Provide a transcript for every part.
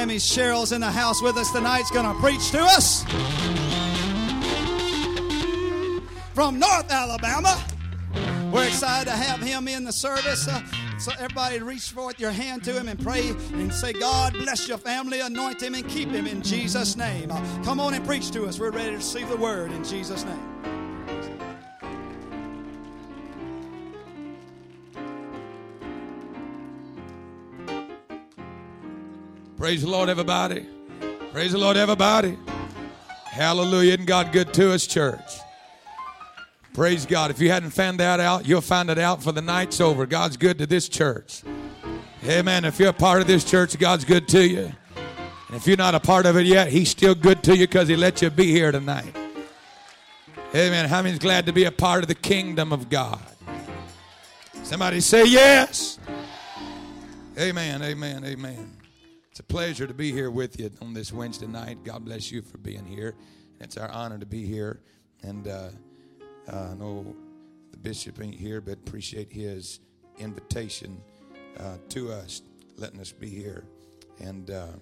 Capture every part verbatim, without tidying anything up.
Sammy Sherrill's in the house with us tonight. He's going to preach to us from North Alabama. We're excited to have him in the service. Uh, so everybody reach forth your hand to him and pray and say, God bless your family, anoint him and keep him in Jesus' name. Uh, come on and preach to us. We're ready to receive the word in Jesus' name. Praise the Lord, everybody. Praise the Lord, everybody. Hallelujah. Isn't God good to us, church? Praise God. If you hadn't found that out, you'll find it out for the night's over. God's good to this church. Amen. If you're a part of this church, God's good to you. And if you're not a part of it yet, He's still good to you because He let you be here tonight. Amen. How many's glad to be a part of the kingdom of God? Somebody say yes. Amen, amen, amen. It's a pleasure to be here with you on this Wednesday night. God bless you for being here. It's our honor to be here. And uh, uh, I know the bishop ain't here, but appreciate his invitation uh, to us, letting us be here. And uh,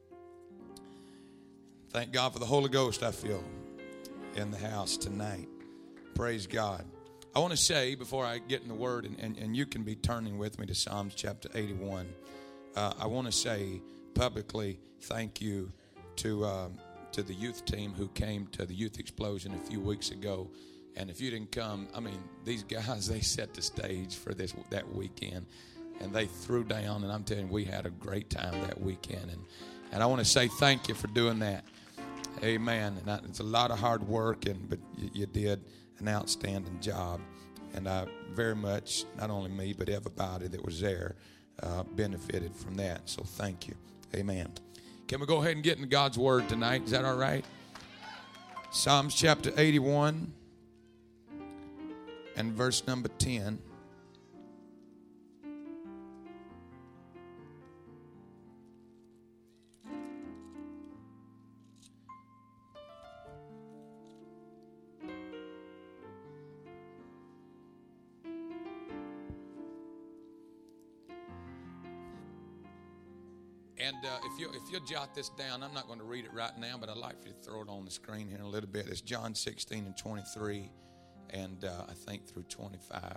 thank God for the Holy Ghost, I feel, in the house tonight. Praise God. I want to say, before I get in the Word, and, and, and you can be turning with me to Psalms chapter eighty-one, uh, I want to say publicly thank you to um, to the youth team who came to the Youth Explosion a few weeks ago. And if you didn't come, I mean, these guys, they set the stage for this that weekend. And they threw down, and I'm telling you, we had a great time that weekend. And, and I want to say thank you for doing that. Amen. And I, it's a lot of hard work, and but you, you did an outstanding job. And I very much, not only me, but everybody that was there uh, benefited from that. So thank you. Amen. Can we go ahead and get into God's Word tonight? Is that all right? Psalms chapter eighty-one and verse number ten. And uh, if you if you jot this down, I'm not going to read it right now, but I'd like for you to throw it on the screen here in a little bit. It's John sixteen and twenty-three, and uh, I think through twenty-five.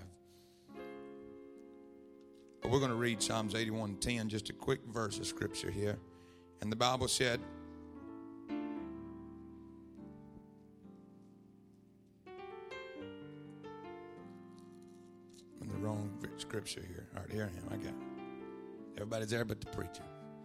But we're going to read Psalms eighty-one and ten, just a quick verse of Scripture here. And the Bible said, I'm in the wrong Scripture here. All right, here I am. I got it. Everybody's there but the preacher.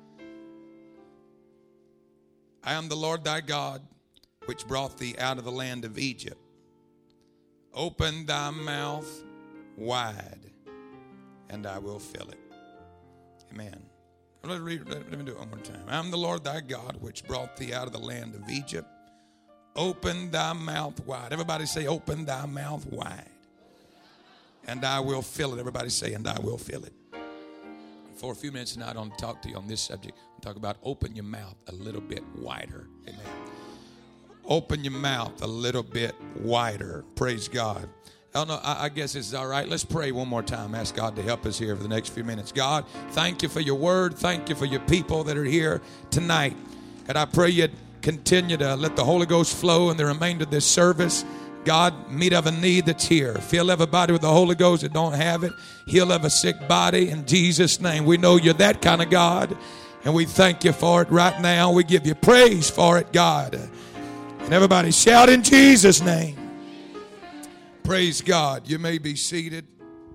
I am the Lord thy God, which brought thee out of the land of Egypt. Open thy mouth wide, and I will fill it. Amen. Let me, read, let me do it one more time. I am the Lord thy God, which brought thee out of the land of Egypt. Open thy mouth wide. Everybody say, open thy mouth wide, and I will fill it. Everybody say, and I will fill it. For a few minutes tonight, I want to talk to you on this subject. I'm talking about open your mouth a little bit wider. Amen. Open your mouth a little bit wider. Praise God. I don't know. I, I guess this is all right. Let's pray one more time. Ask God to help us here for the next few minutes. God, thank you for your word. Thank you for your people that are here tonight. And I pray you'd continue to let the Holy Ghost flow in the remainder of this service. God, meet every need that's here. Fill everybody with the Holy Ghost that don't have it. Heal every sick body in Jesus' name. We know you're that kind of God, and we thank you for it right now. We give you praise for it, God. And everybody shout in Jesus' name. Praise God. You may be seated.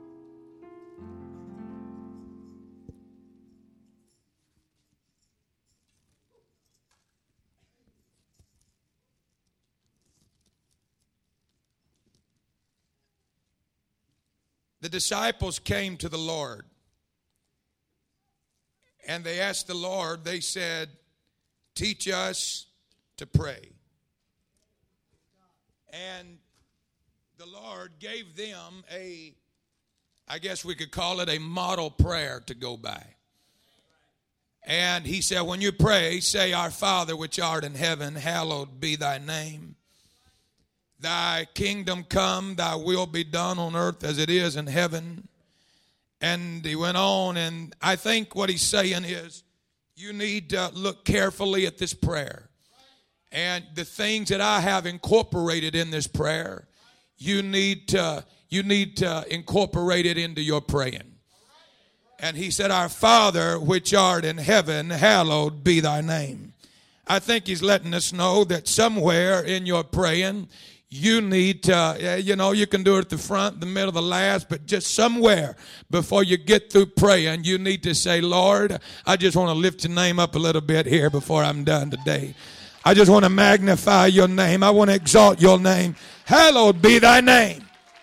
The disciples came to the Lord, and they asked the Lord, they said, teach us to pray. And the Lord gave them a, I guess we could call it a model prayer to go by. And he said, when you pray, say, our Father which art in heaven, hallowed be thy name. Thy kingdom come, thy will be done on earth as it is in heaven. And he went on, and I think what he's saying is, you need to look carefully at this prayer. And the things that I have incorporated in this prayer, you need to, you need to incorporate it into your praying. And he said, our Father which art in heaven, hallowed be thy name. I think he's letting us know that somewhere in your praying, you need to, you know, you can do it at the front, the middle, the last, but just somewhere before you get through praying, you need to say, Lord, I just want to lift your name up a little bit here before I'm done today. I just want to magnify your name. I want to exalt your name. Hallowed be thy name.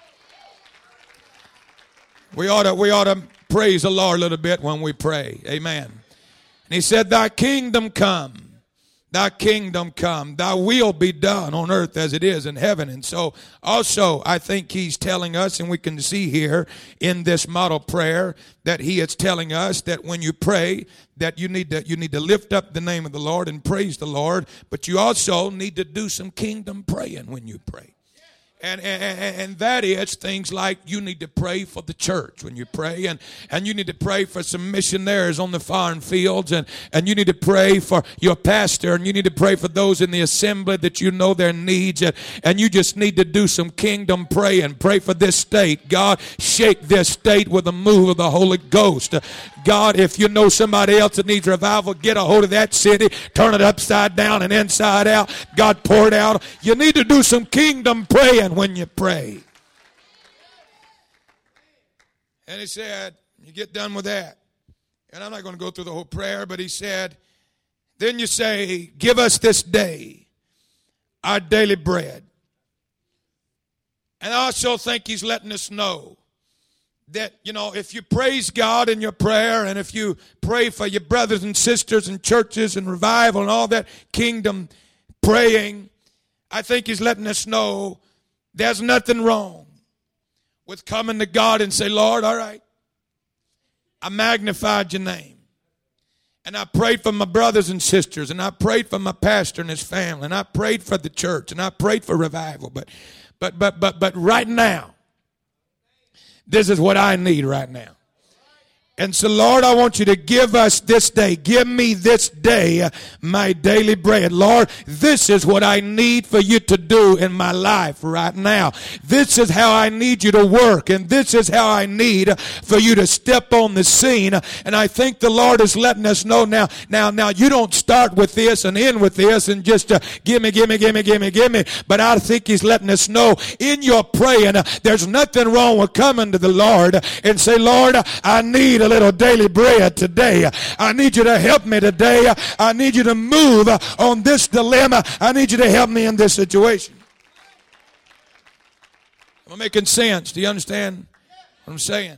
We ought to, we ought to praise the Lord a little bit when we pray. Amen. And he said, thy kingdom come. Thy kingdom come, thy will be done on earth as it is in heaven. And so also I think he's telling us, and we can see here in this model prayer, that he is telling us that when you pray, that you need to you need to lift up the name of the Lord and praise the Lord, but you also need to do some kingdom praying when you pray. And, and, and that is things like you need to pray for the church when you pray, and, and you need to pray for some missionaries on the foreign fields, and, and you need to pray for your pastor, and you need to pray for those in the assembly that you know their needs, and, and you just need to do some kingdom praying. Pray for this state. God, shake this state with a move of the Holy Ghost. God, if you know somebody else that needs revival, get a hold of that city, turn it upside down and inside out. God, pour it out. You need to do some kingdom praying when you pray. And he said, you get done with that. And I'm not going to go through the whole prayer, but he said, then you say, give us this day our daily bread. And I also think he's letting us know that, you know, if you praise God in your prayer, and if you pray for your brothers and sisters and churches and revival and all that kingdom praying, I think he's letting us know there's nothing wrong with coming to God and say, Lord, all right, I magnified your name. And I prayed for my brothers and sisters, and I prayed for my pastor and his family, and I prayed for the church, and I prayed for revival. But but but but but right now, this is what I need right now. And so, Lord, I want you to give us this day. Give me this day my daily bread. Lord, this is what I need for you to do in my life right now. This is how I need you to work. And this is how I need for you to step on the scene. And I think the Lord is letting us know now, now, now you don't start with this and end with this and just uh, give me, give me, give me, give me, give me. But I think he's letting us know in your praying, uh, there's nothing wrong with coming to the Lord and say, Lord, I need a little daily bread today. I need you to help me today. I need you to move on this dilemma. I need you to help me in this situation. Am I making sense? Do you understand what I'm saying?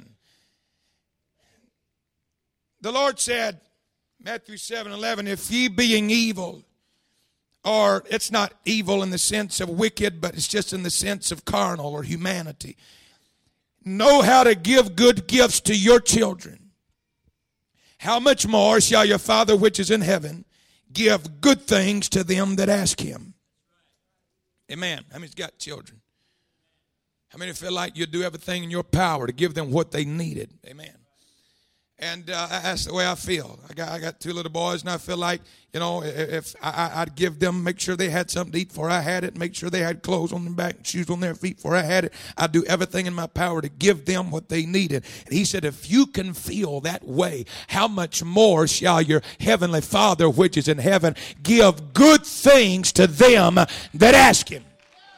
The Lord said, Matthew seven eleven, if ye being evil, or it's not evil in the sense of wicked, but it's just in the sense of carnal or humanity, know how to give good gifts to your children, how much more shall your Father which is in heaven give good things to them that ask him? Amen. How many's got children? How many feel like you do everything in your power to give them what they needed? Amen. And uh, that's the way I feel. I got I got two little boys, and I feel like, you know, if I, I'd give them, make sure they had something to eat before I had it, make sure they had clothes on their back, shoes on their feet before I had it. I'd do everything in my power to give them what they needed. And he said, if you can feel that way, how much more shall your heavenly Father which is in heaven give good things to them that ask him?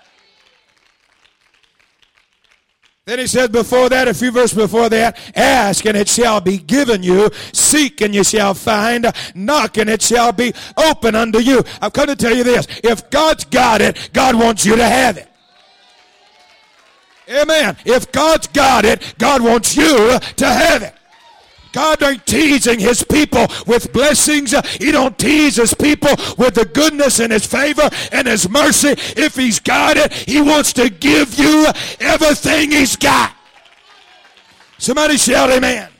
Then he said before that, a few verses before that, ask and it shall be given you. Seek and you shall find. Knock and it shall be open unto you. I've come to tell you this. If God's got it, God wants you to have it. Amen. If God's got it, God wants you to have it. God ain't teasing his people with blessings. He don't tease his people with the goodness and his favor and his mercy. If he's got it, he wants to give you everything he's got. Somebody shout amen.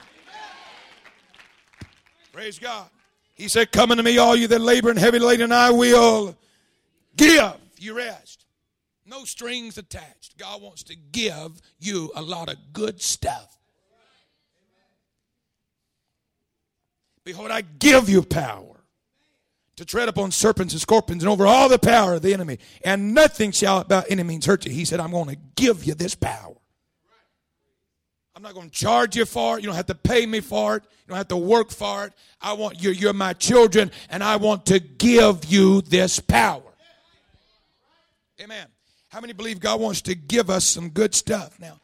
Praise God. He said, come unto me, all you that labor and heavy laden, and I will give you rest. No strings attached. God wants to give you a lot of good stuff. Behold, I give you power to tread upon serpents and scorpions and over all the power of the enemy, and nothing shall by any means hurt you. He said, I'm going to give you this power. I'm not going to charge you for it. You don't have to pay me for it. You don't have to work for it. I want you, you're my children, and I want to give you this power. Amen. How many believe God wants to give us some good stuff now?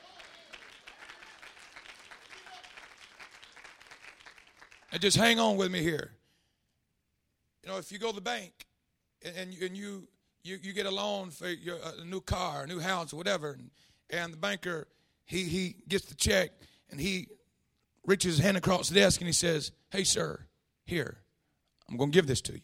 And just hang on with me here. You know, if you go to the bank and, and, and you, you you get a loan for your, a new car, a new house, or whatever, and, and the banker, he, he gets the check, and he reaches his hand across the desk, and he says, hey, sir, here, I'm going to give this to you.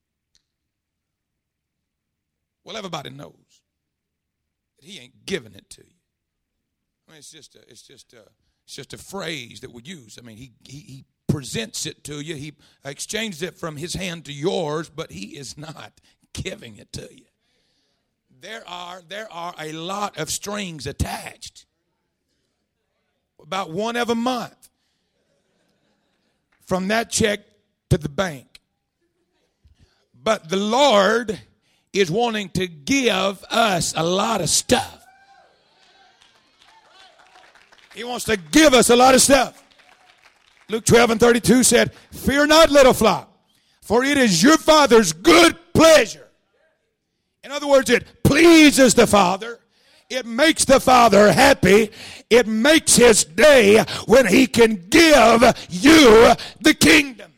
Well, everybody knows that he ain't giving it to you. I mean, it's just a, it's just a, it's just a phrase that we use. I mean, he he, he presents it to you. He exchanged it from his hand to yours, but he is not giving it to you. There are there are a lot of strings attached. About one every month. From that check to the bank. But the Lord is wanting to give us a lot of stuff. He wants to give us a lot of stuff. Luke twelve and thirty-two said, fear not, little flock, for it is your Father's good pleasure. In other words, it pleases the Father. It makes the Father happy. It makes his day when he can give you the kingdom.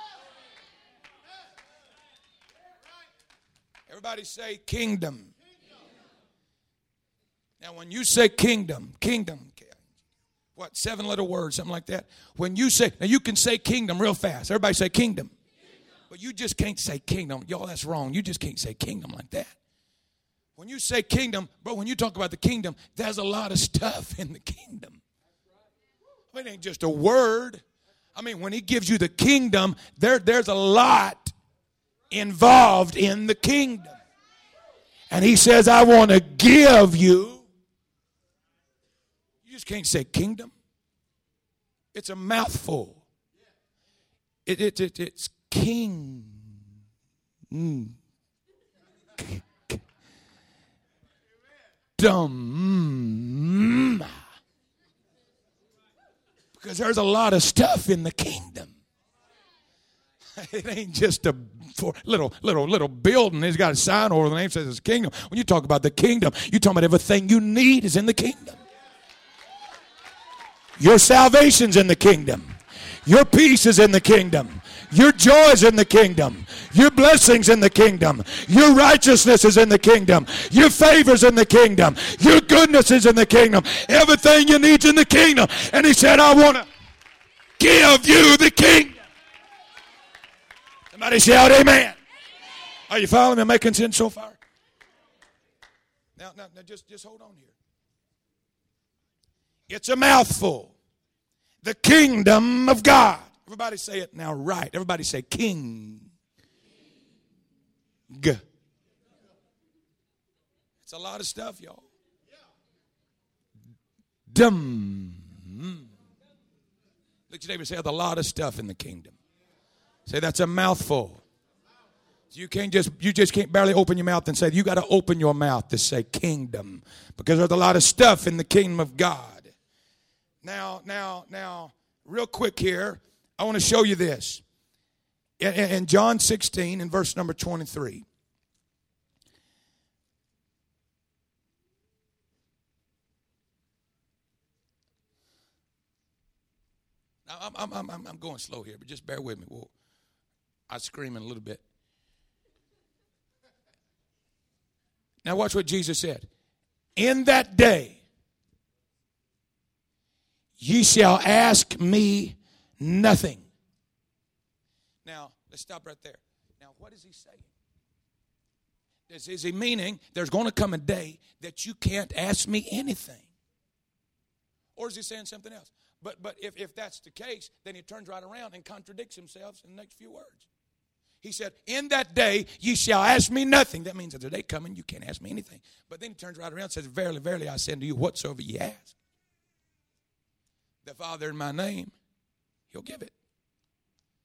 Everybody say kingdom. Now when you say kingdom, kingdom, what, seven letter words, something like that. When you say, now you can say kingdom real fast. Everybody say kingdom. Kingdom. But you just can't say kingdom. Y'all, that's wrong. You just can't say kingdom like that. When you say kingdom, bro, when you talk about the kingdom, there's a lot of stuff in the kingdom. I mean, it ain't just a word. I mean, when he gives you the kingdom, there, there's a lot involved in the kingdom. And he says, I want to give you. You just can't say kingdom. It's a mouthful. It, it, it, it's king. Mm. Dumb. Because there's a lot of stuff in the kingdom. It ain't just a for little little little building. It's got a sign over the name that says it's kingdom. When you talk about the kingdom, you talk about everything you need is in the kingdom. Your salvation's in the kingdom. Your peace is in the kingdom. Your joy is in the kingdom. Your blessings in the kingdom. Your righteousness is in the kingdom. Your favors in the kingdom. Your goodness is in the kingdom. Everything you need is in the kingdom. And he said, I want to give you the kingdom. Somebody shout amen. Are you following me? Making sense so far? Now, now, now just, just hold on here. It's a mouthful. The kingdom of God. Everybody say it now right. Everybody say king. G. It's a lot of stuff, y'all. Dumb. Look at your neighbor and say, there's a lot of stuff in the kingdom. Say, that's a mouthful. You can't just, you just can't barely open your mouth and say, you got to open your mouth to say kingdom. Because there's a lot of stuff in the kingdom of God. Now, now, now, real quick here, I want to show you this. In, in John sixteen, in verse number twenty-three. Now, I'm, I'm, I'm, I'm going slow here, but just bear with me. Well, I'm screaming a little bit. Now, watch what Jesus said. In that day, ye shall ask me nothing. Now, let's stop right there. Now, what is he saying? Is, is he meaning there's going to come a day that you can't ask me anything? Or is he saying something else? But but if, if that's the case, then he turns right around and contradicts himself in the next few words. He said, in that day ye shall ask me nothing. That means there's a day coming you can't ask me anything. But then he turns right around and says, verily, verily, I say unto you, whatsoever ye ask the Father in my name, he'll give it.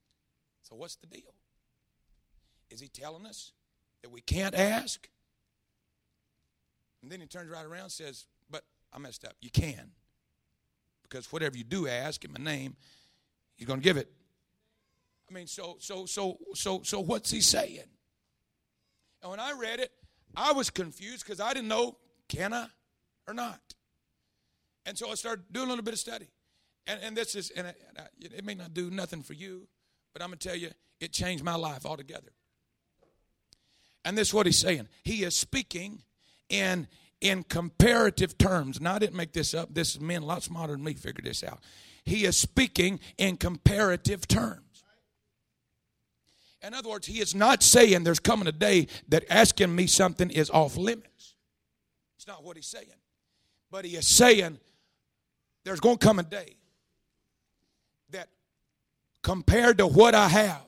So what's the deal? Is he telling us that we can't ask? And then he turns right around and says, but I messed up. You can. Because whatever you do ask in my name, he's going to give it. I mean, so, so, so, so, so what's he saying? And when I read it, I was confused because I didn't know, can I or not? And so I started doing a little bit of study. And, and this is, and it, it may not do nothing for you, but I'm going to tell you, it changed my life altogether. And this is what he's saying. He is speaking in, in comparative terms. Now, I didn't make this up. This is men a lot smarter than me figured this out. He is speaking in comparative terms. In other words, he is not saying there's coming a day that asking me something is off limits. It's not what he's saying. But he is saying there's going to come a day that compared to what I have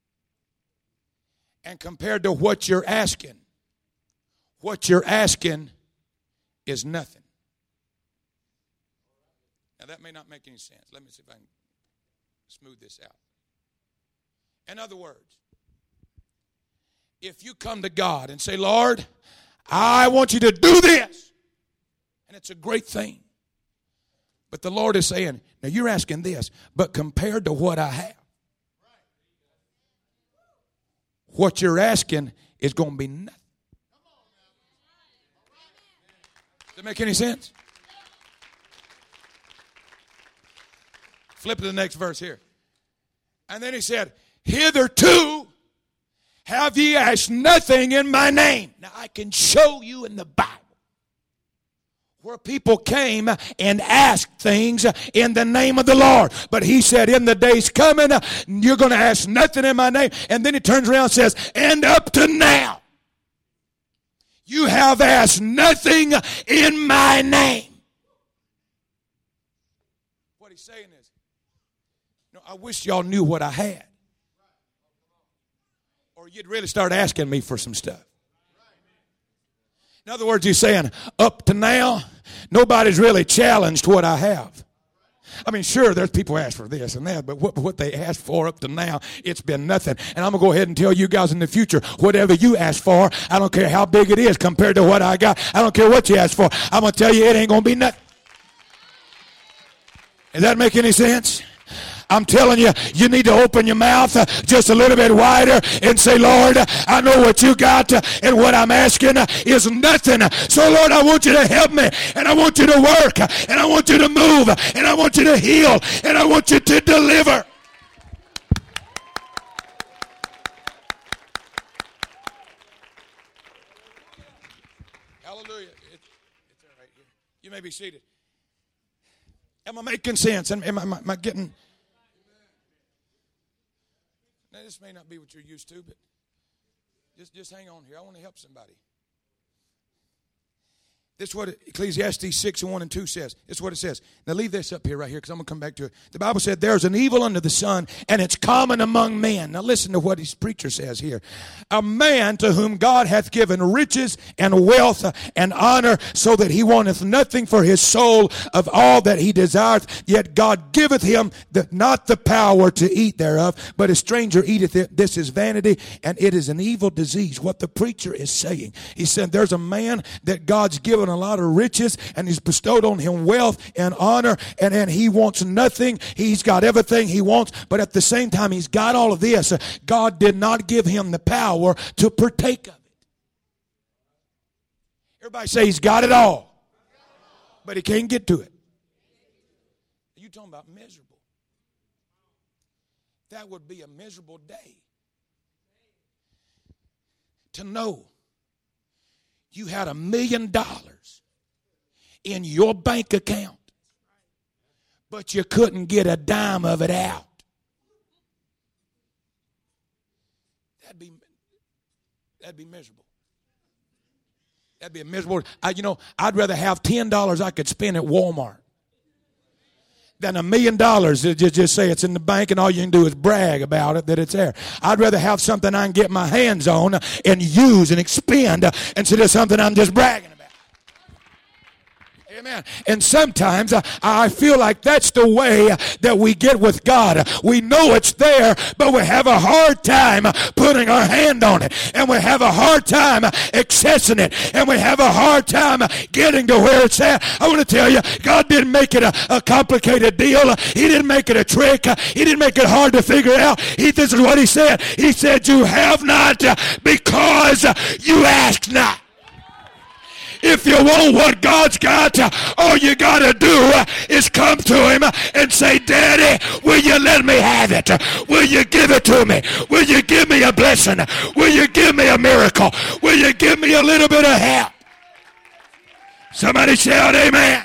and compared to what you're asking, what you're asking is nothing. Now, that may not make any sense. Let me see if I can smooth this out. In other words, if you come to God and say, Lord, I want you to do this, and it's a great thing. But the Lord is saying, now you're asking this, but compared to what I have, what you're asking is going to be nothing. Does that make any sense? Flip to the next verse here. And then he said, hitherto have ye asked nothing in my name. Now I can show you in the Bible where people came and asked things in the name of the Lord. But he said, in the days coming, you're going to ask nothing in my name. And then he turns around and says, and up to now, you have asked nothing in my name. What he's saying is, you know, I wish y'all knew what I had. Or you'd really start asking me for some stuff. In other words, he's saying, up to now, nobody's really challenged what I have. I mean, sure, there's people who ask for this and that, but what, what they asked for up to now, it's been nothing. And I'm going to go ahead and tell you guys in the future, whatever you ask for, I don't care how big it is compared to what I got. I don't care what you ask for. I'm going to tell you it ain't going to be nothing. Does that make any sense? I'm telling you, you need to open your mouth just a little bit wider and say, Lord, I know what you got and what I'm asking is nothing. So, Lord, I want you to help me and I want you to work and I want you to move and I want you to heal and I want you to deliver. Hallelujah. It, it's all right here. You may be seated. Am I making sense? Am, am, I, am I getting... Now, this may not be what you're used to, but just, just hang on here. I want to help somebody. This is what Ecclesiastes six and one and two says. This is what it says. Now leave this up here right here because I'm going to come back to it. The Bible said there's an evil under the sun and it's common among men. Now listen to what his preacher says here. A man to whom God hath given riches and wealth and honor so that he wanteth nothing for his soul of all that he desireth. Yet God giveth him the, not the power to eat thereof, but a stranger eateth it. This is vanity and it is an evil disease. What the preacher is saying. He said there's a man that God's given a lot of riches and he's bestowed on him wealth and honor and, and he wants nothing. He's got everything he wants, but at the same time he's got all of this. God did not give him the power to partake of it. Everybody say he's got it all, but he can't get to it. You talking about miserable? That would be a miserable day to know you had a million dollars in your bank account, but you couldn't get a dime of it out. That'd be, that'd be miserable. That'd be a miserable. I, you know, I'd rather have ten dollars I could spend at Walmart than a million dollars to just, just say it's in the bank and all you can do is brag about it that it's there. I'd rather have something I can get my hands on and use and expend instead of something I'm just bragging about. Amen. And sometimes uh, I feel like that's the way uh, that we get with God. We know it's there, but we have a hard time putting our hand on it. And we have a hard time accessing it. And we have a hard time getting to where it's at. I want to tell you, God didn't make it a, a complicated deal. He didn't make it a trick. He didn't make it hard to figure out. He, this is what he said. He said, you have not because you ask not. If you want what God's got, all you got to do is come to him and say, Daddy, will you let me have it? Will you give it to me? Will you give me a blessing? Will you give me a miracle? Will you give me a little bit of help? Somebody shout amen.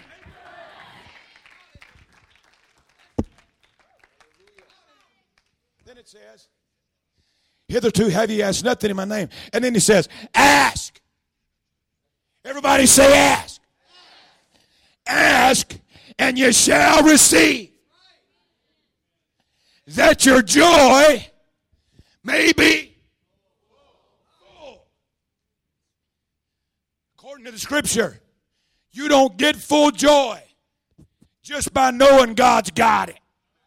Then it says, hitherto have ye asked nothing in my name. And then he says, ask. Everybody say ask. Ask and you shall receive. That your joy may be full. According to the scripture, you don't get full joy just by knowing God's got it.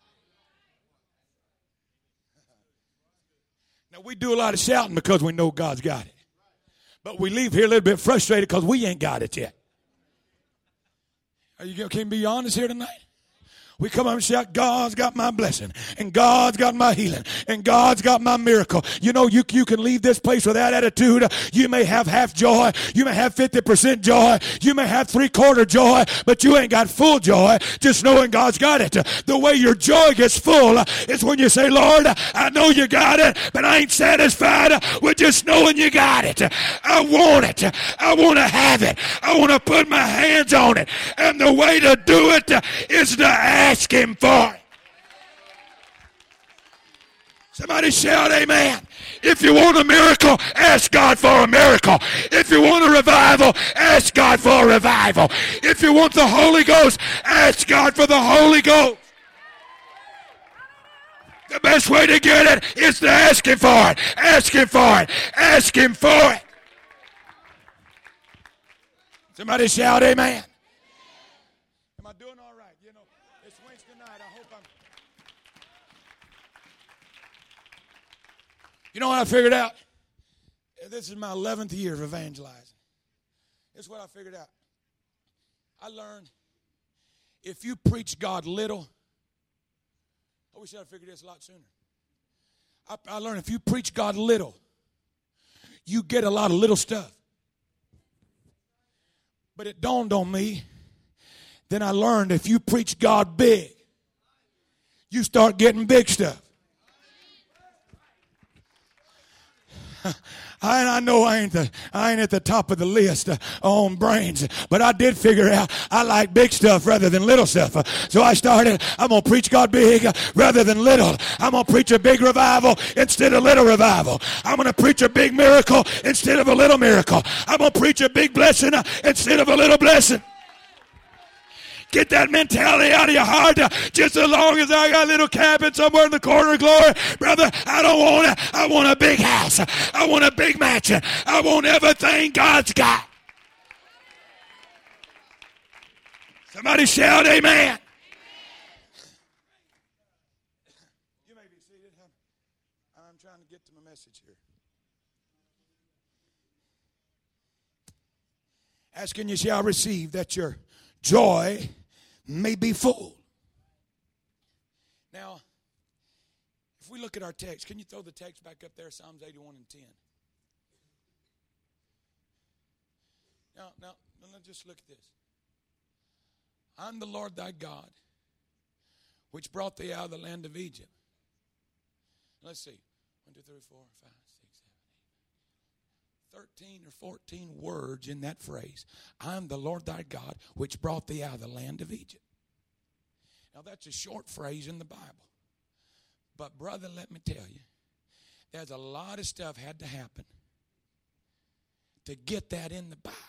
Now we do a lot of shouting because we know God's got it. But we leave here a little bit frustrated because we ain't got it yet. Are you can you be honest here tonight? We come up and shout, God's got my blessing, and God's got my healing, and God's got my miracle. You know, you, you can leave this place with that attitude. You may have half joy. You may have fifty percent joy. You may have three-quarter joy, but you ain't got full joy just knowing God's got it. The way your joy gets full is when you say, Lord, I know you got it, but I ain't satisfied with just knowing you got it. I want it. I want to have it. I want to put my hands on it. And the way to do it is to ask. Ask him for it. Somebody shout amen. If you want a miracle, ask God for a miracle. If you want a revival, ask God for a revival. If you want the Holy Ghost, ask God for the Holy Ghost. The best way to get it is to ask him for it. Ask him for it. Ask him for it. Somebody shout amen. Am I doing all right? You know, it's Wednesday night. I hope I'm... You know what I figured out? This is my eleventh year of evangelizing. This is what I figured out. I learned if you preach God little, I wish I'd figured this a lot sooner. I, I learned if you preach God little, you get a lot of little stuff. But it dawned on me, then I learned if you preach God big, you start getting big stuff. I, I know I ain't the I ain't at the top of the list uh, on brains, but I did figure out I like big stuff rather than little stuff. Uh, so I started, I'm going to preach God big uh, rather than little. I'm going to preach a big revival instead of little revival. I'm going to preach a big miracle instead of a little miracle. I'm going to preach a big blessing uh, instead of a little blessing. Get that mentality out of your heart. Just as long as I got a little cabin somewhere in the corner of glory, brother, I don't want it. I want a big house. I want a big mansion. I want everything God's got. Somebody shout amen. You may be seated. I'm trying to get to my message here. Ask and you shall receive, that your joy may be full. Now, if we look at our text, can you throw the text back up there, Psalms eighty-one and ten? Now, now, now let's just look at this. I'm the Lord thy God, which brought thee out of the land of Egypt. Let's see. One, two, three, four, five, six, seven, eight. thirteen or fourteen words in that phrase. I'm the Lord thy God, which brought thee out of the land of Egypt. Now that's a short phrase in the Bible. But brother, let me tell you, there's a lot of stuff had to happen to get that in the Bible.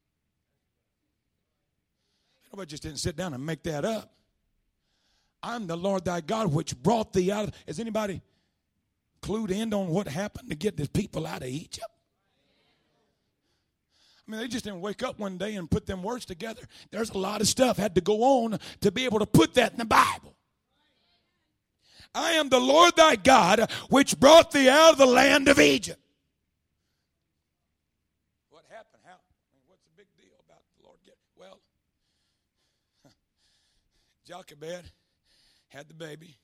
Nobody just didn't sit down and make that up. I'm the Lord thy God, which brought thee out of... Has anybody clued in on what happened to get the people out of Egypt? I mean, they just didn't wake up one day and put them words together. There's a lot of stuff had to go on to be able to put that in the Bible. I am the Lord thy God, which brought thee out of the land of Egypt. What happened? How? I mean, what's the big deal about the Lord getting? Well, Jochebed had the baby.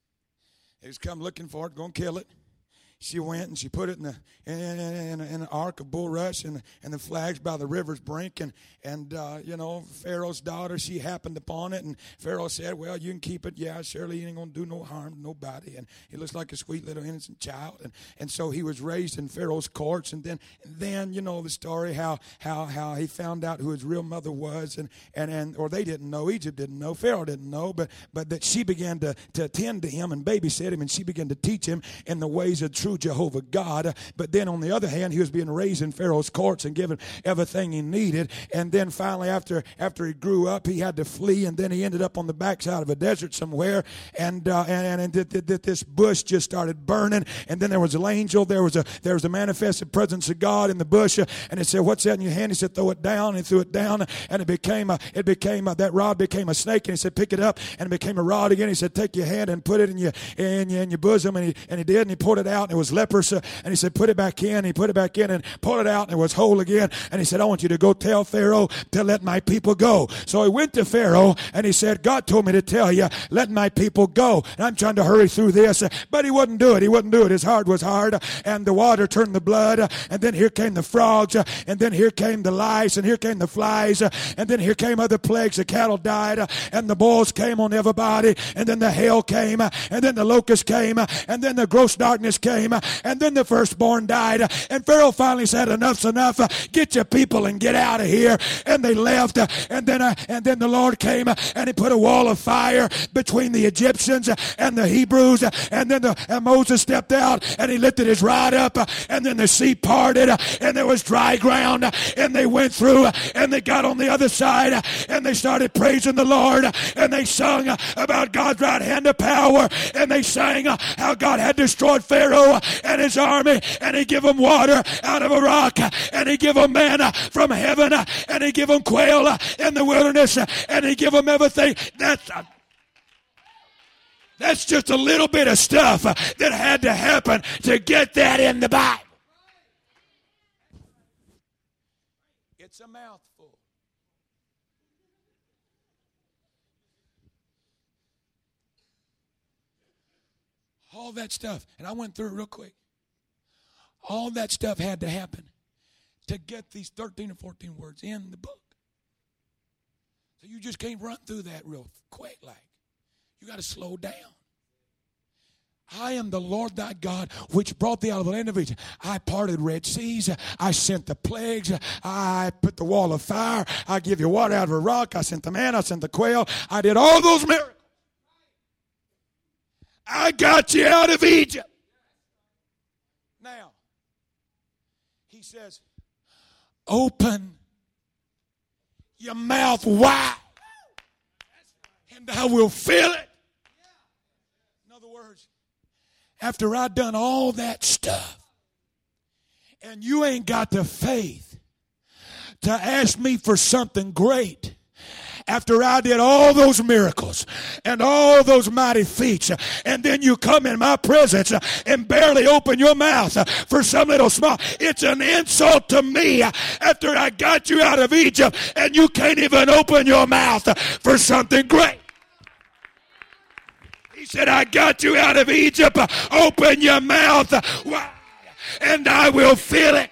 He was come looking for it, going to kill it. She went and she put it in the in, in, in, in an ark of bulrush and, and the flags by the river's brink. And, and uh, you know, Pharaoh's daughter, she happened upon it. And Pharaoh said, well, you can keep it. Yeah, surely he ain't going to do no harm to nobody. And he looks like a sweet little innocent child. And and so he was raised in Pharaoh's courts. And then, and then you know the story, how how how he found out who his real mother was. And, and, and or they didn't know. Egypt didn't know. Pharaoh didn't know. But, but that she began to, to attend to him and babysit him. And she began to teach him in the ways of truth. Jehovah God. But then on the other hand, he was being raised in Pharaoh's courts and given everything he needed. And then finally after after he grew up, he had to flee, and then he ended up on the backside of a desert somewhere. And uh, and, and th- th- th- this bush just started burning. And then there was an angel. There was a there was a manifested presence of God in the bush. And he said, "What's that in your hand?" He said, "Throw it down." And he threw it down, and it became a it became a, that rod became a snake. And he said, "Pick it up," and it became a rod again. He said, "Take your hand and put it in your in your, in your bosom." And he and he did, and he pulled it out, and it was leprous. And he said, "Put it back in." He put it back in and pulled it out, and it was whole again. And he said, "I want you to go tell Pharaoh to let my people go." So he went to Pharaoh, and he said, "God told me to tell you, let my people go." And I'm trying to hurry through this, but he wouldn't do it. He wouldn't do it. His heart was hard, and the water turned the blood, and then here came the frogs, and then here came the lice, and here came the flies, and then here came other plagues. The cattle died, and the boils came on everybody, and then the hail came, and then the locust came, and then the gross darkness came, and then the firstborn died. And Pharaoh finally said, "Enough's enough. Get your people and get out of here." And they left. And then uh, and then the Lord came and he put a wall of fire between the Egyptians and the Hebrews. And then the, and Moses stepped out and he lifted his rod up. And then the sea parted and there was dry ground. And they went through and they got on the other side and they started praising the Lord. And they sung about God's right hand of power. And they sang how God had destroyed Pharaoh and his army, and he give them water out of a rock, and he give them manna from heaven, and he give them quail in the wilderness, and he give them everything. That's a, that's just a little bit of stuff that had to happen to get that in the Bible. It's a mouthful. All that stuff, and I went through it real quick. All that stuff had to happen to get these thirteen or fourteen words in the book. So you just can't run through that real quick like. You got to slow down. I am the Lord thy God, which brought thee out of the land of Egypt. I parted Red Seas. I sent the plagues. I put the wall of fire. I give you water out of a rock. I sent the manna. I sent the quail. I did all those miracles. I got you out of Egypt. Now, he says, open your mouth wide, and I will fill it. In other words, after I've done all that stuff, and you ain't got the faith to ask me for something great, after I did all those miracles and all those mighty feats, and then you come in my presence and barely open your mouth for some little small, it's an insult to me after I got you out of Egypt and you can't even open your mouth for something great. He said, I got you out of Egypt, open your mouth wide and I will fill it.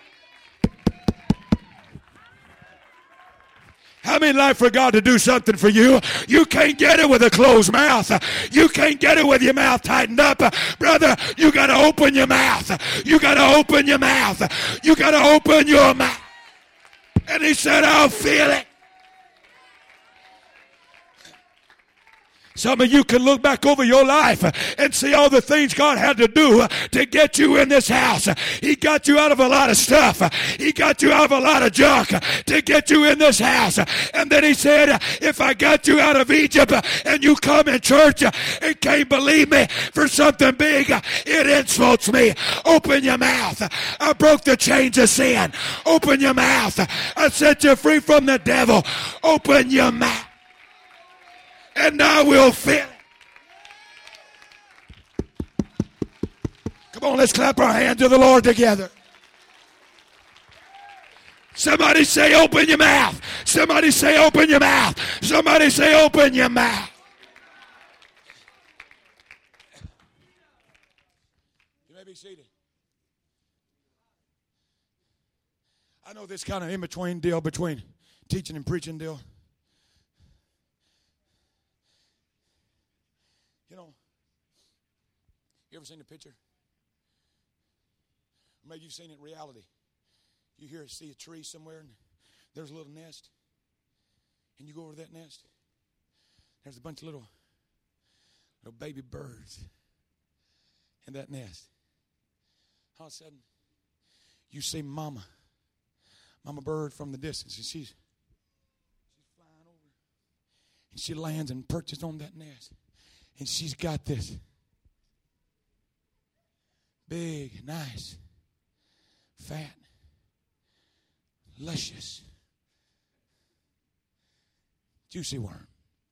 How many like for God to do something for you? You can't get it with a closed mouth. You can't get it with your mouth tightened up. Brother, you got to open your mouth. You got to open your mouth. You got to open your mouth. And he said, I'll feel it. Some of you can look back over your life and see all the things God had to do to get you in this house. He got you out of a lot of stuff. He got you out of a lot of junk to get you in this house. And then he said, if I got you out of Egypt and you come in church and can't believe me for something big, it insults me. Open your mouth. I broke the chains of sin. Open your mouth. I set you free from the devil. Open your mouth. And I will fill it. Come on, let's clap our hands to the Lord together. Somebody say, open your mouth. Somebody say, open your mouth. Somebody say, open your mouth. You may be seated. I know this kind of in-between deal between teaching and preaching deal. You know, you ever seen a picture? Maybe you've seen it in reality. You hear, see a tree somewhere, and there's a little nest. And you go over to that nest. There's a bunch of little, little baby birds in that nest. All of a sudden, you see mama, mama bird from the distance, and she's, she's flying over. And she lands and perches on that nest. And she's got this big, nice, fat, luscious, juicy worm.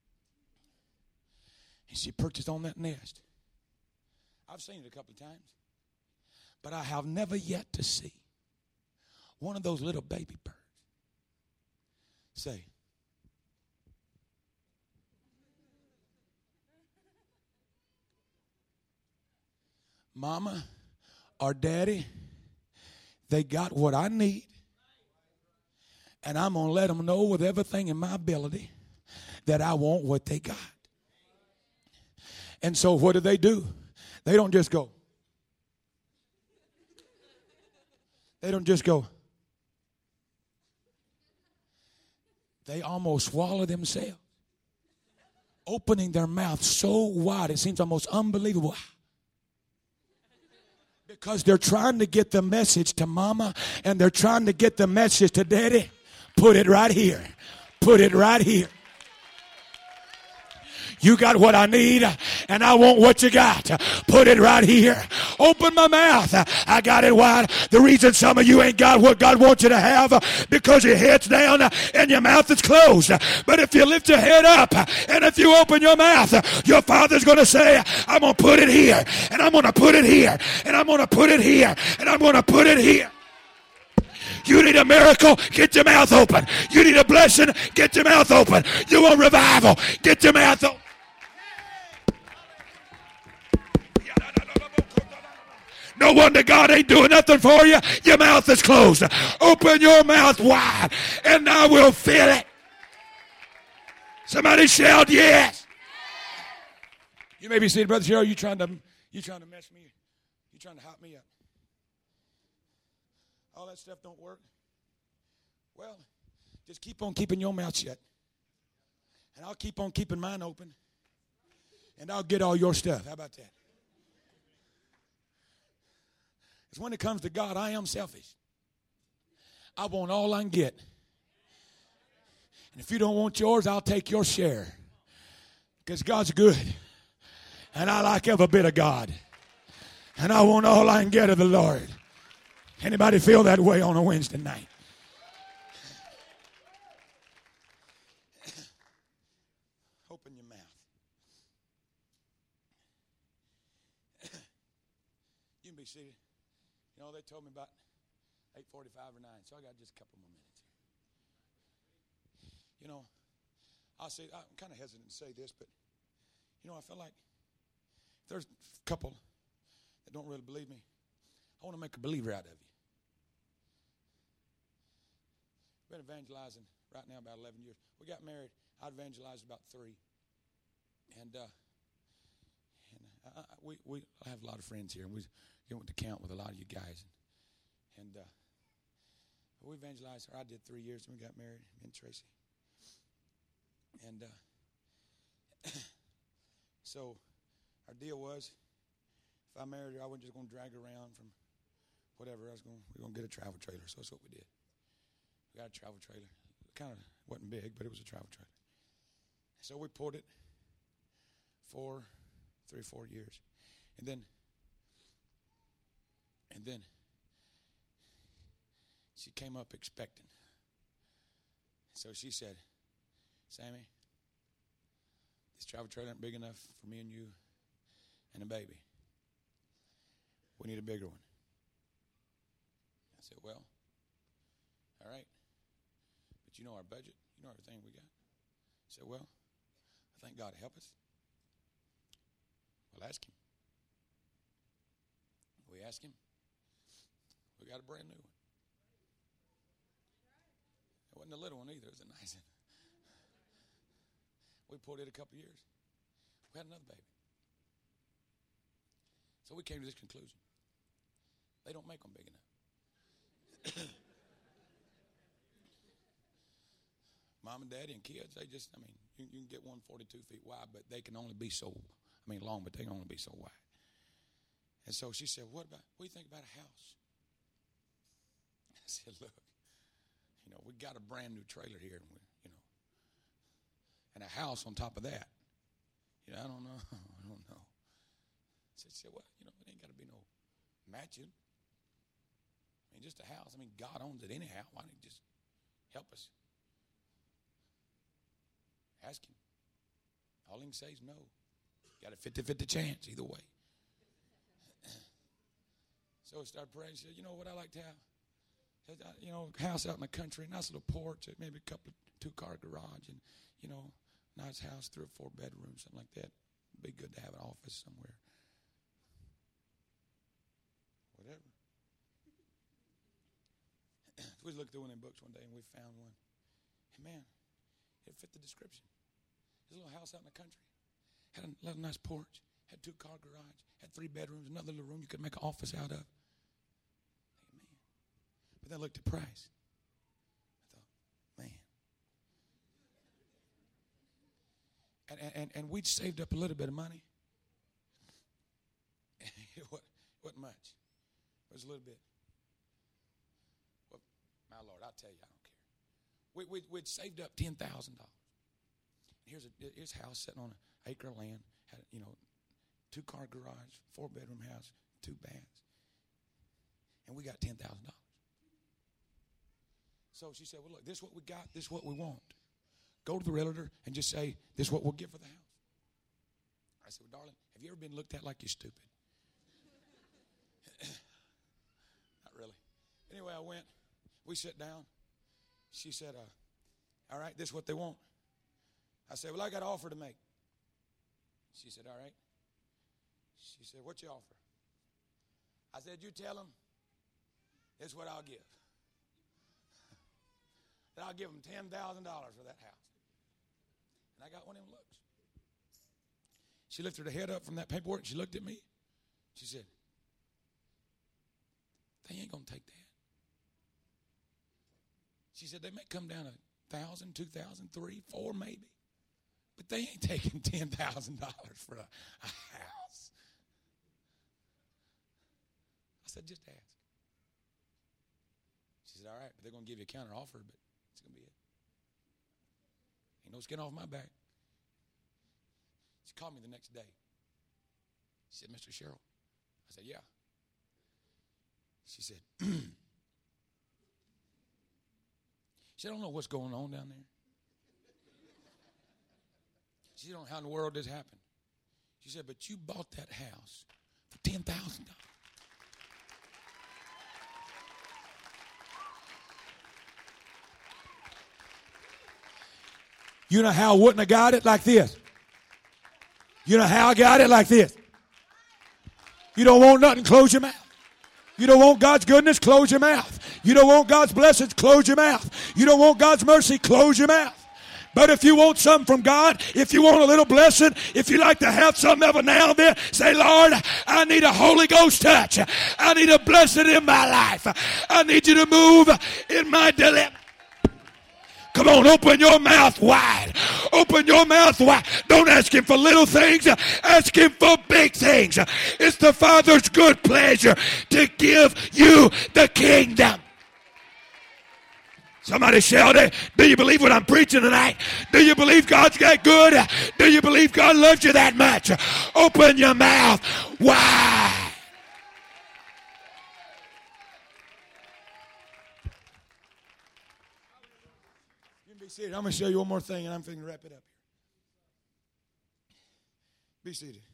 And she perches on that nest. I've seen it a couple of times. But I have never yet to see one of those little baby birds say, Mama or Daddy, they got what I need. And I'm going to let them know with everything in my ability that I want what they got. And so what do they do? They don't just go. They don't just go. They almost swallow themselves, opening their mouth so wide it seems almost unbelievable. Because they're trying to get the message to mama and they're trying to get the message to daddy. Put it right here. Put it right here. You got what I need, and I want what you got. Put it right here. Open my mouth. I got it wide. The reason some of you ain't got what God wants you to have, because your head's down and your mouth is closed. But if you lift your head up and if you open your mouth, your Father's going to say, I'm going to put it here, and I'm going to put it here, and I'm going to put it here, and I'm going to put it here. You need a miracle, get your mouth open. You need a blessing, get your mouth open. You want revival, get your mouth open. No wonder God ain't doing nothing for you. Your mouth is closed. Open your mouth wide, and I will fill it. Somebody shout yes. You may be seated, Brother Cheryl. You trying to you trying to mess me? You trying to hop me up? All that stuff don't work. Well, just keep on keeping your mouth shut, and I'll keep on keeping mine open, and I'll get all your stuff. How about that? Because when it comes to God, I am selfish. I want all I can get. And if you don't want yours, I'll take your share. Because God's good. And I like every bit of God. And I want all I can get of the Lord. Anybody feel that way on a Wednesday night? Open your mouth. You can be seated. You know, they told me about eight forty-five or nine, so I got just a couple more minutes here. You know, I'll say, I'm kind of hesitant to say this, but, you know, I feel like if there's a couple that don't really believe me, I want to make a believer out of you. I've been evangelizing right now about eleven years. We got married. I evangelized about three. And, uh, and I, I, we, we I have a lot of friends here, and we You went to count with a lot of you guys. And uh, we evangelized, or I did three years, and we got married, me and Tracy. And uh, So our deal was, if I married her, I wasn't just going to drag her around from whatever. I was going, we were going to get a travel trailer. So that's what we did. We got a travel trailer. It kind of wasn't big, but it was a travel trailer. So we poured it for three, four years. And then, and then she came up expecting. So she said, Sammy, this travel trailer ain't big enough for me and you and a baby. We need a bigger one. I said, well, all right. But you know our budget. You know everything we got. I said, well, I think God will help us. Well, ask him. We asked him. We got a brand new one. It wasn't a little one either. It was a nice one. We poured it a couple years. We had another baby. So we came to this conclusion. They don't make them big enough. Mom and daddy and kids, they just, I mean, you, you can get one forty-two feet wide, but they can only be so, I mean, long, but they can only be so wide. And so she said, what about, what do you think about a house? I said, look, you know, we got a brand new trailer here, and we, you know, and a house on top of that. You know, I don't know. I don't know. So she said, well, you know, it ain't got to be no matching. I mean, just a house. I mean, God owns it anyhow. Why don't you just help us? Ask him. All he can say is no. Got a fifty-fifty chance either way. So I started praying. She said, you know what I like to have? You know, house out in the country, nice little porch, maybe a couple of two-car garage, and, you know, nice house, three or four bedrooms, something like that. It'd be good to have an office somewhere. Whatever. We looked through one of them books one day, and we found one. And, man, it fit the description. This little house out in the country. Had a little nice porch, had a two-car garage, had three bedrooms, another little room you could make an office out of. But then I looked at price. I thought, man. And, and, and we'd saved up a little bit of money. It wasn't much. It was a little bit. Well, my Lord, I'll tell you, I don't care. We, we, we'd saved up ten thousand dollars. Here's a, here's a house sitting on an acre of land. Had, you know, two-car garage, four-bedroom house, two baths. And we got ten thousand dollars. So she said, well, look, this is what we got. This is what we want. Go to the realtor and just say, this is what we'll give for the house. I said, well, darling, have you ever been looked at like you're stupid? Not really. Anyway, I went. We sat down. She said, uh, all right, this is what they want. I said, well, I got an offer to make. She said, all right. She said, what's your offer? I said, you tell them this is what I'll give. That I'll give them ten thousand dollars for that house. And I got one of them looks. She lifted her head up from that paperwork and she looked at me. She said, they ain't going to take that. She said, they may come down a thousand, two thousand, three, four maybe. But they ain't taking ten thousand dollars for a, a house. I said, just ask. She said, all right, but they're going to give you a counter offer, but it's going to be it. Ain't no skin off my back. She called me the next day. She said, Mister Sherrill. I said, yeah. She said, she said, I don't know what's going on down there. She don't know how in the world this happened. She said, but you bought that house for ten thousand dollars. You know how I wouldn't have got it like this? You know how I got it like this? You don't want nothing, close your mouth. You don't want God's goodness, close your mouth. You don't want God's blessings, close your mouth. You don't want God's mercy, close your mouth. But if you want something from God, if you want a little blessing, if you like to have something every now and then, say, Lord, I need a Holy Ghost touch. I need a blessing in my life. I need you to move in my deliverance. Come Come on, open your mouth wide. Open your mouth wide. Don't ask him for little things. Ask him for big things. It's the Father's good pleasure to give you the kingdom. Somebody shout it. Do you believe what I'm preaching tonight? Do you believe God's that good? Do you believe God loves you that much? Open your mouth wide. You can be seated. I'm going to show you one more thing, and I'm going to wrap it up here. Be seated.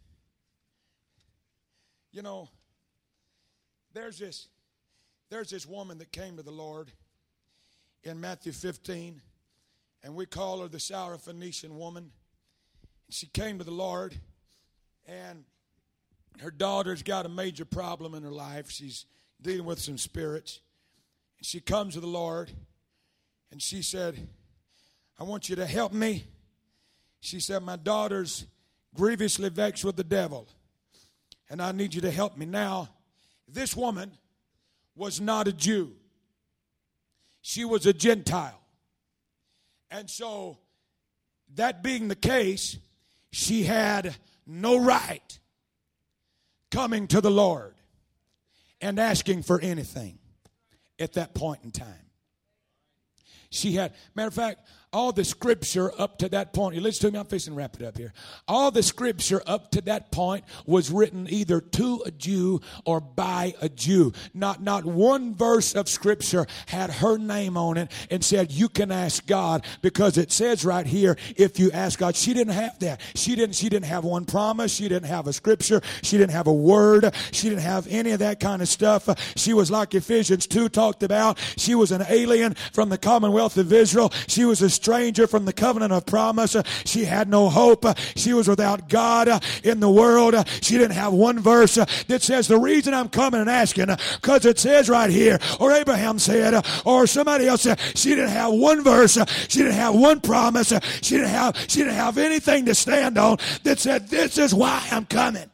You know, there's this, there's this woman that came to the Lord in Matthew fifteen, and we call her the Syrophoenician woman. She came to the Lord, and her daughter's got a major problem in her life. She's dealing with some spirits. And she comes to the Lord, and she said, I want you to help me. She said, my daughter's grievously vexed with the devil, and I need you to help me. Now, this woman was not a Jew. She was a Gentile. And so, that being the case, she had no right coming to the Lord and asking for anything at that point in time. She had, matter of fact, all the scripture up to that point, you listen to me, I'm fixing to wrap it up here. All the scripture up to that point was written either to a Jew or by a Jew. Not, not one verse of scripture had her name on it and said, you can ask God, because it says right here, if you ask God. She didn't have that. She didn't, she didn't have one promise. She didn't have a scripture. She didn't have a word. She didn't have any of that kind of stuff. She was like Ephesians two talked about. She was an alien from the Commonwealth of Israel. She was a stranger from the covenant of promise. She had no hope. She was without God in the world. She didn't have one verse that says, the reason I'm coming and asking, because it says right here, or Abraham said, or somebody else said. She didn't have one verse. She didn't have one promise. She didn't have, she didn't have anything to stand on that said, this is why I'm coming.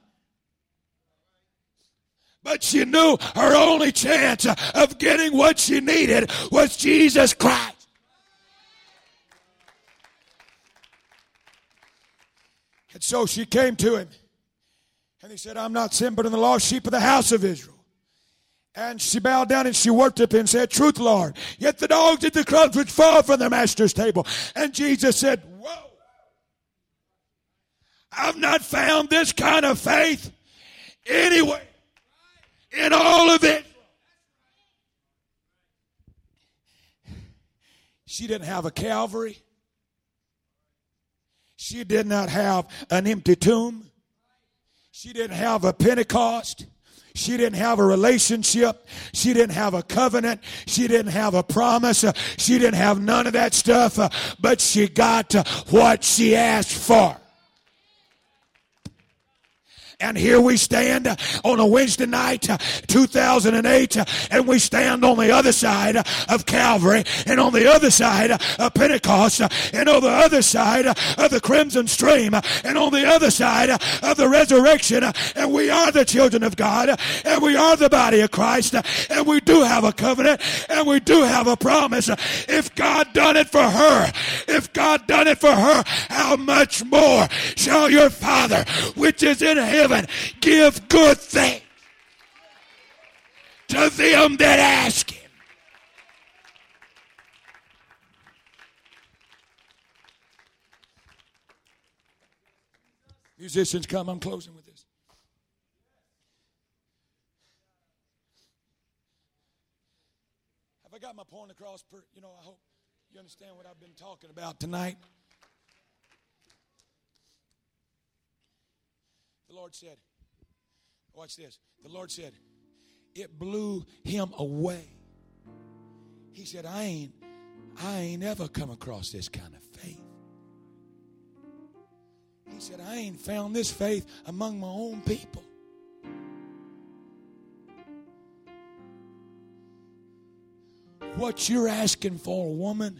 But she knew her only chance of getting what she needed was Jesus Christ. And so she came to him, and he said, I'm not sin but in the lost sheep of the house of Israel. And she bowed down and she worshiped him and said, truth, Lord, yet the dogs eat the crumbs which fall from their master's table. And Jesus said, whoa, I've not found this kind of faith anywhere in all of it. She didn't have a Calvary. She did not have an empty tomb. She didn't have a Pentecost. She didn't have a relationship. She didn't have a covenant. She didn't have a promise. She didn't have none of that stuff. But she got what she asked for. And here we stand on a Wednesday night, two thousand eight, and we stand on the other side of Calvary, and on the other side of Pentecost, and on the other side of the Crimson Stream, and on the other side of the resurrection. And we are the children of God, and we are the body of Christ, and we do have a covenant, and we do have a promise. If God done it for her, if God done it for her, how much more shall your Father, which is in heaven, give good things to them that ask him. Musicians, come. I'm closing with this. Have I got my point across? Per, you know, I hope you understand what I've been talking about tonight. The Lord said, watch this. The Lord said, it blew him away. He said, I ain't, I ain't ever come across this kind of faith. He said, I ain't found this faith among my own people. What you're asking for, woman,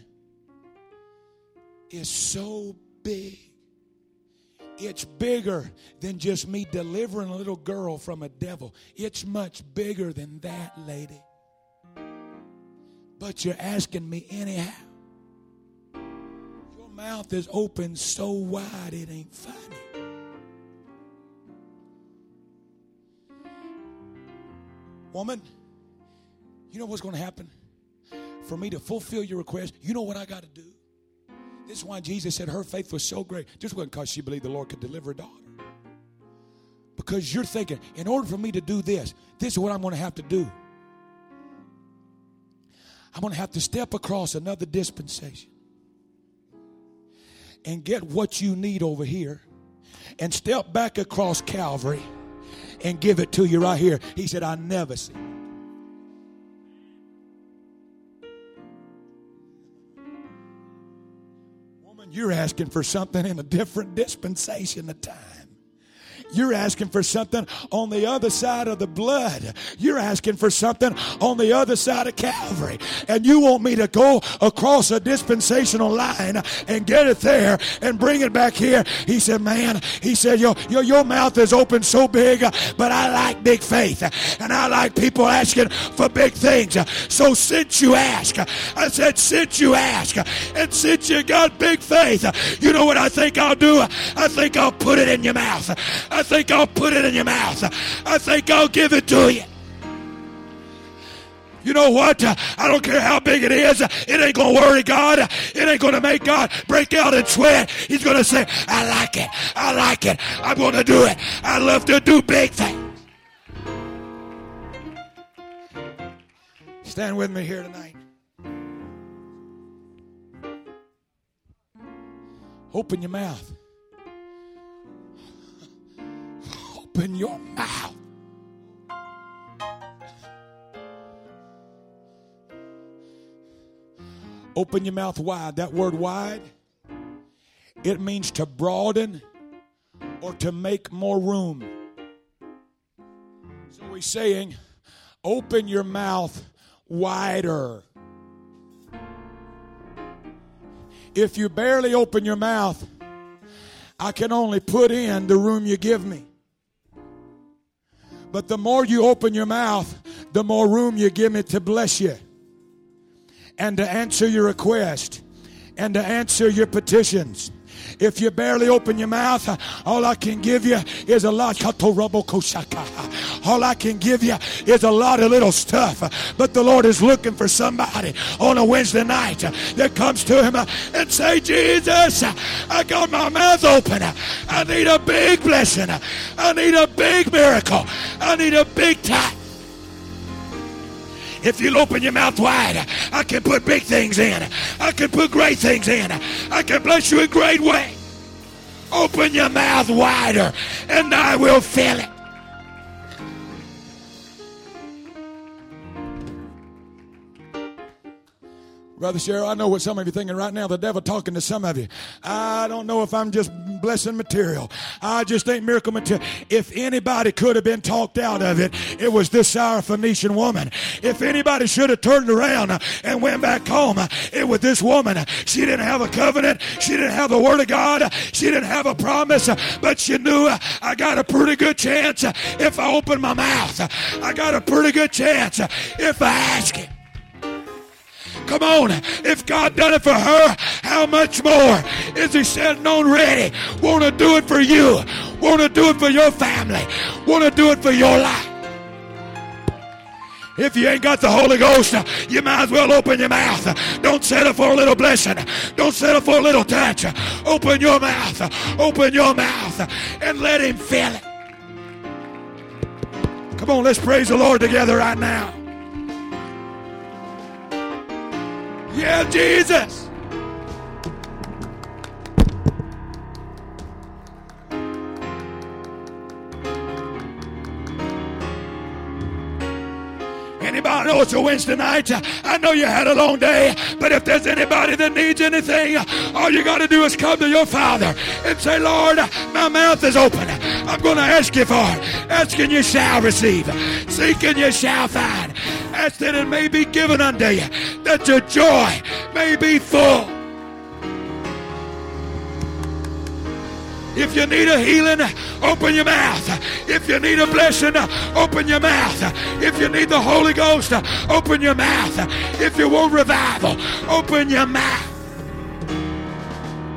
is so big. It's bigger than just me delivering a little girl from a devil. It's much bigger than that, lady. But you're asking me anyhow. mouth is open so wide it ain't funny. Woman, you know what's going to happen? For me to fulfill your request, you know what I got to do? This is why Jesus said her faith was so great. Just wasn't because she believed the Lord could deliver her daughter. Because you're thinking, in order for me to do this, this is what I'm going to have to do. I'm going to have to step across another dispensation and get what you need over here and step back across Calvary and give it to you right here. He said, I never see. Woman, you're asking for something in a different dispensation of time. You're asking for something on the other side of the blood. You're asking for something on the other side of Calvary. And you want me to go across a dispensational line and get it there and bring it back here. He said, man, he said, your, your, your mouth is open so big, but I like big faith. And I like people asking for big things. So since you ask, I said, since you ask, and since you got big faith, you know what I think I'll do? I think I'll put it in your mouth. I think I'll put it in your mouth. I think I'll give it to you. You know what? I don't care how big it is. It ain't going to worry God. It ain't going to make God break out and sweat. He's going to say, I like it. I like it. I'm going to do it. I love to do big things. Stand with me here tonight. Open your mouth. Open your mouth. Open your mouth wide. That word wide, it means to broaden or to make more room. So he's saying, open your mouth wider. If you barely open your mouth, I can only put in the room you give me. But the more you open your mouth, the more room you give me to bless you and to answer your request and to answer your petitions. If you barely open your mouth, all I can give you is a lot. All I can give you is a lot of little stuff. But the Lord is looking for somebody on a Wednesday night that comes to him and say, Jesus, I got my mouth open. I need a big blessing. I need a big miracle. I need a big touch. If you'll open your mouth wide, I can put big things in. I can put great things in. I can bless you in great ways. Open your mouth wider, and I will fill it. Brother Cheryl, I know what some of you are thinking right now. The devil talking to some of you. I don't know if I'm just blessing material. I just ain't miracle material. If anybody could have been talked out of it, it was this Syrophoenician woman. If anybody should have turned around and went back home, it was this woman. She didn't have a covenant. She didn't have the word of God. She didn't have a promise, but she knew I got a pretty good chance if I open my mouth. I got a pretty good chance if I ask it. Come on, if God done it for her, how much more is he sitting on ready? Want to do it for you. Want to do it for your family. Want to do it for your life. If you ain't got the Holy Ghost, you might as well open your mouth. Don't settle for a little blessing. Don't settle for a little touch. Open your mouth. Open your mouth and let him fill it. Come on, let's praise the Lord together right now. Yeah, Jesus. Anybody know it's a Wednesday night? I know you had a long day, but if there's anybody that needs anything, all you got to do is come to your Father and say, Lord, my mouth is open. I'm going to ask you for it. Asking you shall receive. Seeking you shall find. Ask that it may be given unto you, that your joy may be full. If you need a healing, open your mouth. If you need a blessing, open your mouth. If you need the Holy Ghost, open your mouth. If you want revival, open your mouth.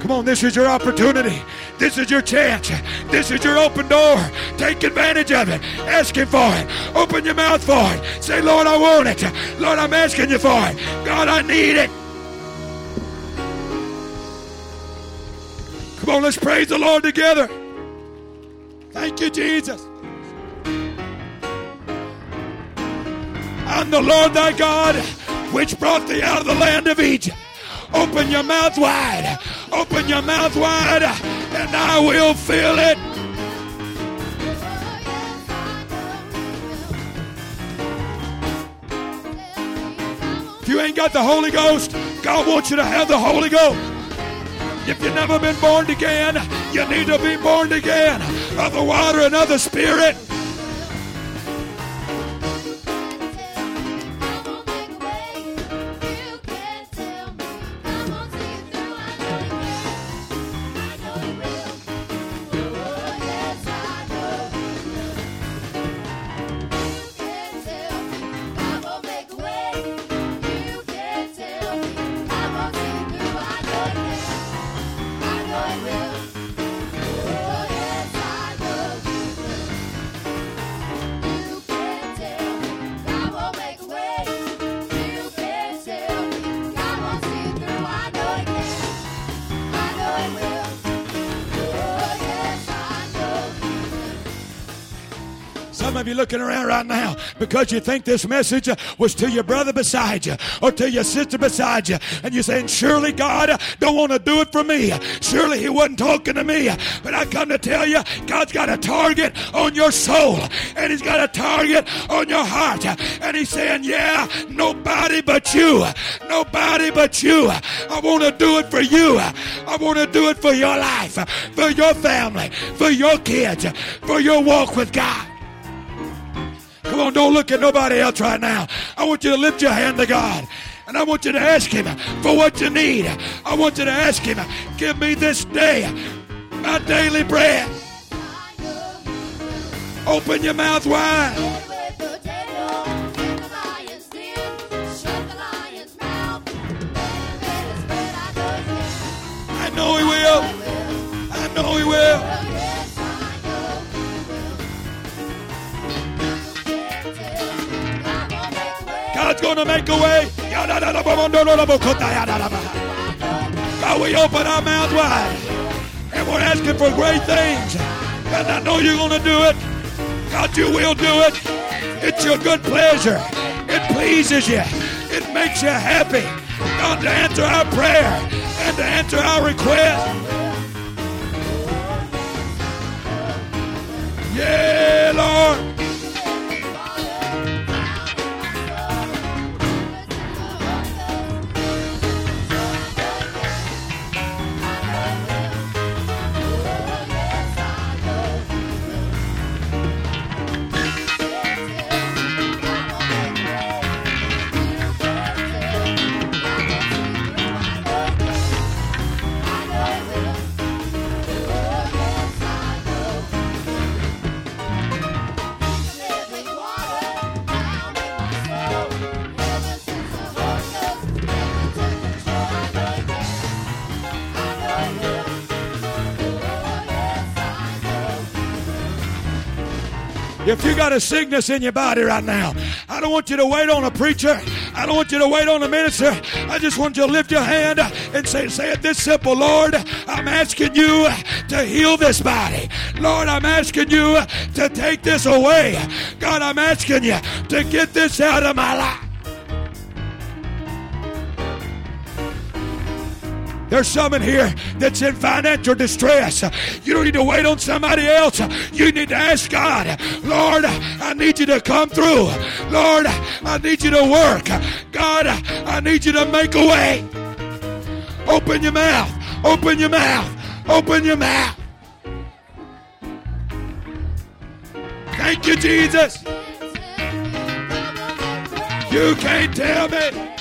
Come on, this is your opportunity. This is your chance. This is your open door. Take advantage of it. Ask Him for it. Open your mouth for it. Say, Lord, I want it. Lord, I'm asking you for it. God, I need it. Come on, let's praise the Lord together. Thank you, Jesus. I'm the Lord thy God, which brought thee out of the land of Egypt. Open your mouth wide. Open your mouth wide, and I will fill it. If you ain't got the Holy Ghost, God wants you to have the Holy Ghost. If you've never been born again, you need to be born again of the water and of the Spirit. Some of you looking around right now because you think this message was to your brother beside you or to your sister beside you, and you're saying, surely God don't want to do it for me. Surely He wasn't talking to me. But I come to tell you, God's got a target on your soul, and He's got a target on your heart, and He's saying, yeah, nobody but you. Nobody but you. I want to do it for you. I want to do it for your life, for your family, for your kids, for your walk with God. Come on, don't look at nobody else right now. I want you to lift your hand to God. And I want you to ask Him for what you need. I want you to ask Him, give me this day my daily bread. Open your mouth wide. I know He will. I know He will. God's going to make a way. God, we open our mouth wide, and we're asking for great things. And I know you're going to do it. God, you will do it. It's your good pleasure. It pleases you. It makes you happy. God, to answer our prayer and to answer our request. Yeah, Lord. If you got a sickness in your body right now, I don't want you to wait on a preacher. I don't want you to wait on a minister. I just want you to lift your hand and say, say it this simple. Lord, I'm asking you to heal this body. Lord, I'm asking you to take this away. God, I'm asking you to get this out of my life. There's some in here that's in financial distress. You don't need to wait on somebody else. You need to ask God, Lord, I need you to come through. Lord, I need you to work. God, I need you to make a way. Open your mouth. Open your mouth. Open your mouth. Thank you, Jesus. You can't tell me.